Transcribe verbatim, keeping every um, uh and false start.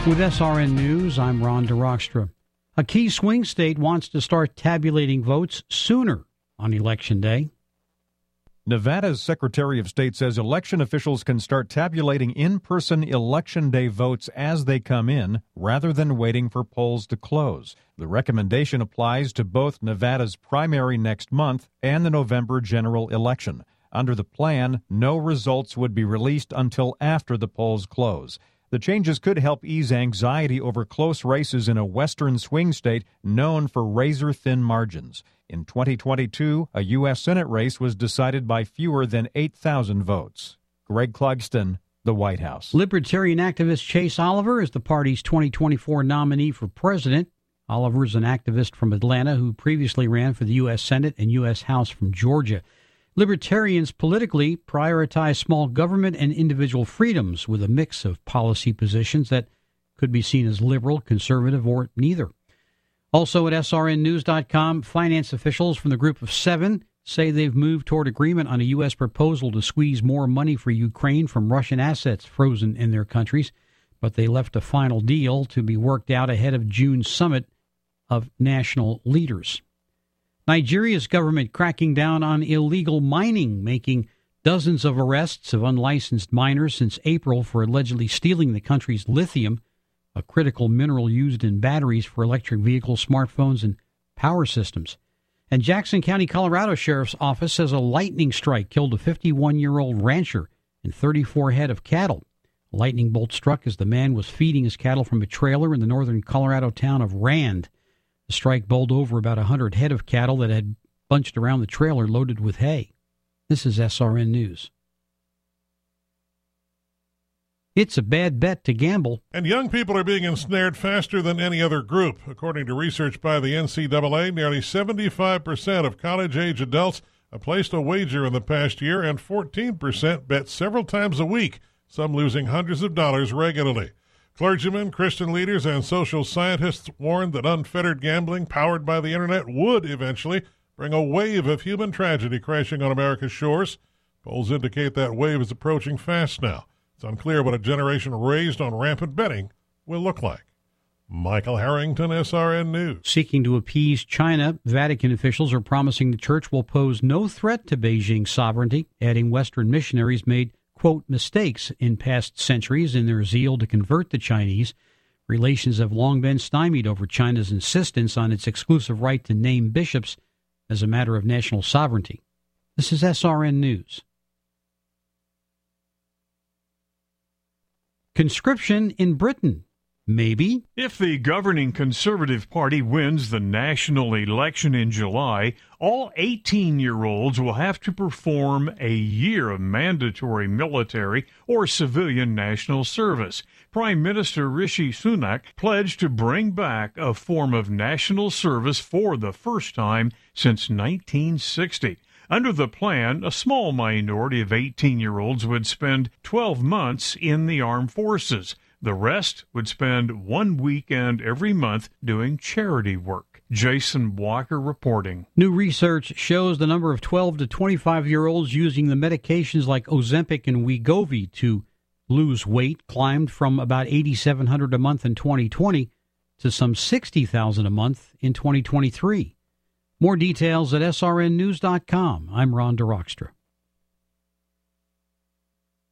With S R N News, I'm Ron DeRockstra. A key swing state wants to start tabulating votes sooner on Election Day. Nevada's Secretary of State says election officials can start tabulating in-person Election Day votes as they come in, rather than waiting for polls to close. The recommendation applies to both Nevada's primary next month and the November general election. Under the plan, no results would be released until after the polls close. The changes could help ease anxiety over close races in a western swing state known for razor-thin margins. In twenty twenty-two, a U S Senate race was decided by fewer than eight thousand votes. Greg Clugston, the White House. Libertarian activist Chase Oliver is the party's twenty twenty-four nominee for president. Oliver is an activist from Atlanta who previously ran for the U S Senate and U S House from Georgia. Libertarians politically prioritize small government and individual freedoms with a mix of policy positions that could be seen as liberal, conservative, or neither. Also at S R N news dot com, finance officials from the Group of Seven say they've moved toward agreement on a U S proposal to squeeze more money for Ukraine from Russian assets frozen in their countries, but they left a final deal to be worked out ahead of June's summit of national leaders. Nigeria's government cracking down on illegal mining, making dozens of arrests of unlicensed miners since April for allegedly stealing the country's lithium, a critical mineral used in batteries for electric vehicles, smartphones, and power systems. And Jackson County, Colorado Sheriff's Office says a lightning strike killed a fifty-one-year-old rancher and thirty-four head of cattle. A lightning bolt struck as the man was feeding his cattle from a trailer in the northern Colorado town of Rand. The strike bowled over about one hundred head of cattle that had bunched around the trailer loaded with hay. This is S R N News. It's a bad bet to gamble. And young people are being ensnared faster than any other group. According to research by the N C double A, nearly seventy-five percent of college-age adults have placed a wager in the past year, and fourteen percent bet several times a week, some losing hundreds of dollars regularly. Clergymen, Christian leaders, and social scientists warned that unfettered gambling powered by the Internet would eventually bring a wave of human tragedy crashing on America's shores. Polls indicate that wave is approaching fast now. It's unclear what a generation raised on rampant betting will look like. Michael Harrington, S R N News. Seeking to appease China, Vatican officials are promising the church will pose no threat to Beijing's sovereignty, adding Western missionaries made quote, mistakes in past centuries in their zeal to convert the Chinese. Relations have long been stymied over China's insistence on its exclusive right to name bishops as a matter of national sovereignty. This is S R N News. Conscription in Britain. Maybe. If the governing Conservative Party wins the national election in July, all eighteen-year-olds will have to perform a year of mandatory military or civilian national service. Prime Minister Rishi Sunak pledged to bring back a form of national service for the first time since nineteen sixty. Under the plan, a small minority of eighteen-year-olds would spend twelve months in the armed forces. The rest would spend one weekend every month doing charity work. Jason Walker reporting. New research shows the number of twelve to twenty-five-year-olds using the medications like Ozempic and Wegovy to lose weight climbed from about eighty-seven hundred a month in twenty twenty to some sixty thousand a month in twenty twenty-three. More details at S R N news dot com. I'm Ron DeRockstra.